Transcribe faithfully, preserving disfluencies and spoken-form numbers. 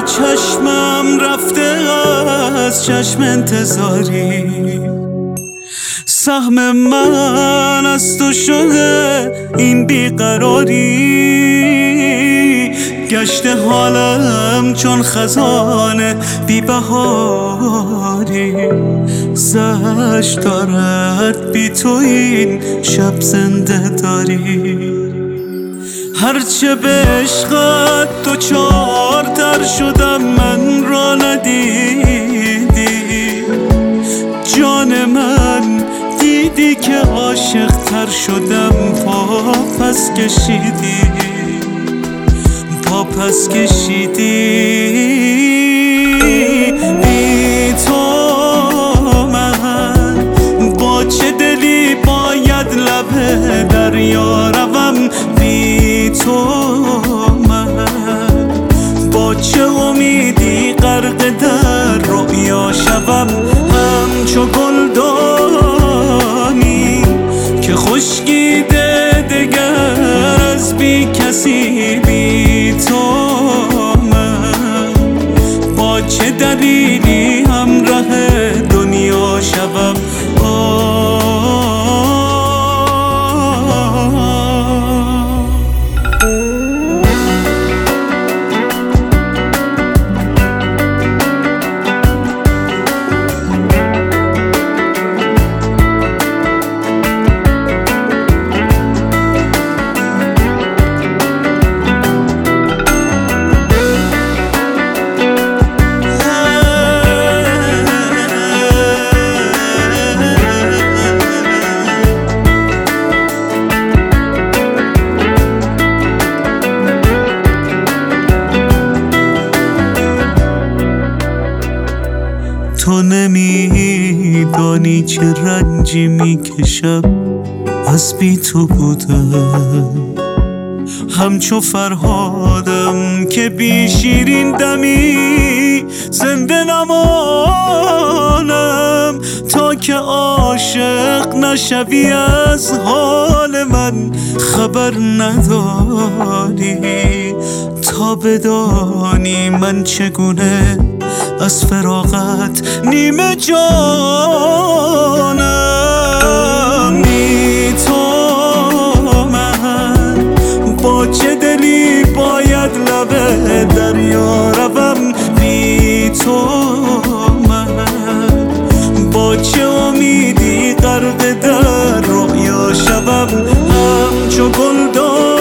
چشمم رفته از چشم انتظاری، سهم من از تو شده این بیقراری. گشته حالم چون خزانه بی بهاری، زشت دارد بی تو این شب زنده داری. هرچه به عشقت تو چارتر شدم من را ندیدی، جان من دیدی که عاشق تر شدم پا پس کشیدی، پا پس کشیدی. بی تو من با چه دلی باید لب دریا روم، بی تو من با چه امیدی غرق در رؤیا شوم. همچو گلدانی که خشکیده دگر از بی کسی، بی تو من با چه دلیلی همراه دنیا شوم. تو نمیدانی چه رنجی میکشم از بی تو بودم، همچو فرهادم که بی شیرین دمی زنده نمانم. تا که عاشق نشوی از حال من خبر نداری، تا بدانی من چگونه از فراقت نیمه جانم. بی تو من با چه دلی باید لب دریا روم، بی تو من با چه امیدی غرق در رؤیا شوم. همچو گلدان